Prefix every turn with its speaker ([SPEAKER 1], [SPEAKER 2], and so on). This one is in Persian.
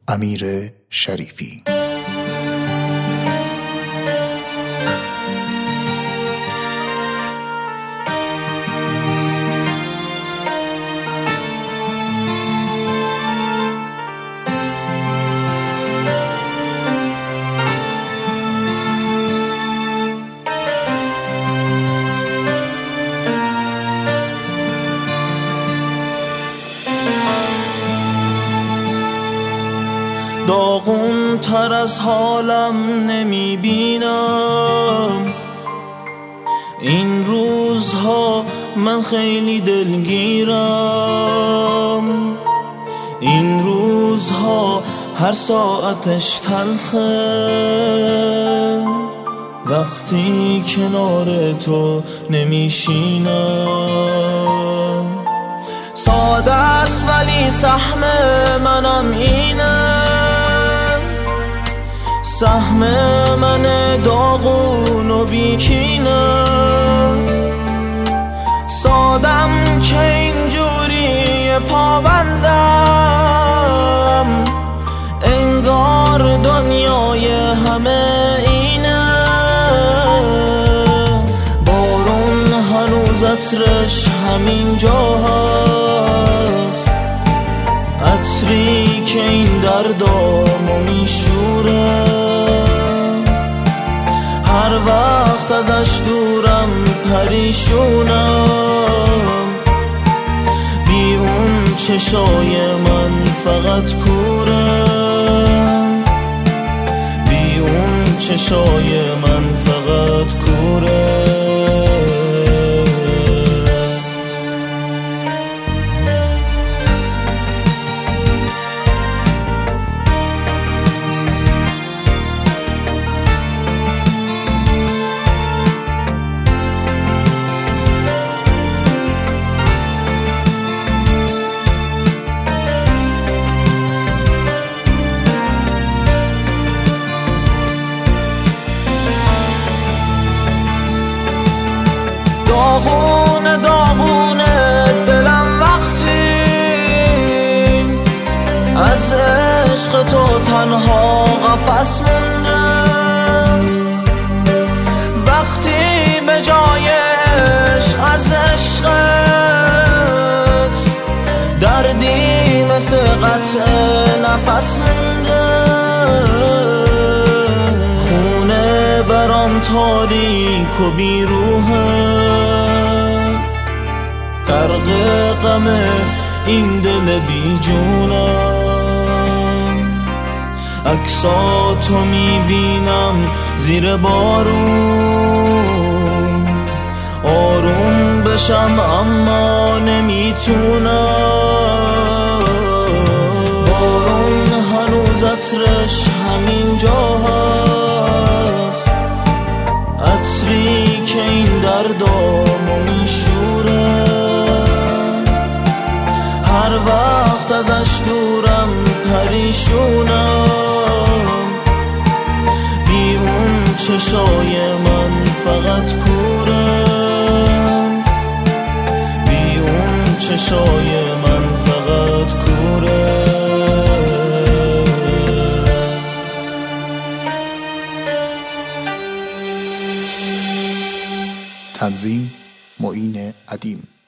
[SPEAKER 1] امیر شریفی.
[SPEAKER 2] داغون تر از حالم نمی بینم این روزها، من خیلی دلگیرم این روزها، هر ساعتش تلخه وقتی کنار تو نمیشینم. ساده است ولی سهم منم اینه، سهم من داغون و بیکینه. سادم که اینجوری پابندم، انگار دنیای همه اینه. بارون هنوز عطرش همین جا هست، عطری که این دردامو میشوره. هر وقت ازش دورم پریشونم، بی اون چشای من فقط کورم، بی اون چشای من فقط کوره. داغونه داغونه دلم وقتی از عشق تو تنها قفس مونده، وقتی به جای عشق از عشقت دردی مثل قطع نفس مونده. خونه برام تاریک و بیروحه، غرق غم این دل بی جونم. عکساتو میبینم زیر بارون، آروم بشم اما نمیتونم. بارون هنوز عطرش همین جا هست، عطری که این دردامو میشوره. هر وقت ازش دورم پریشونم، بی اون چشای من فقط کورم، بی اون چشای من فقط کوره.
[SPEAKER 1] تنظیم معین ادیم.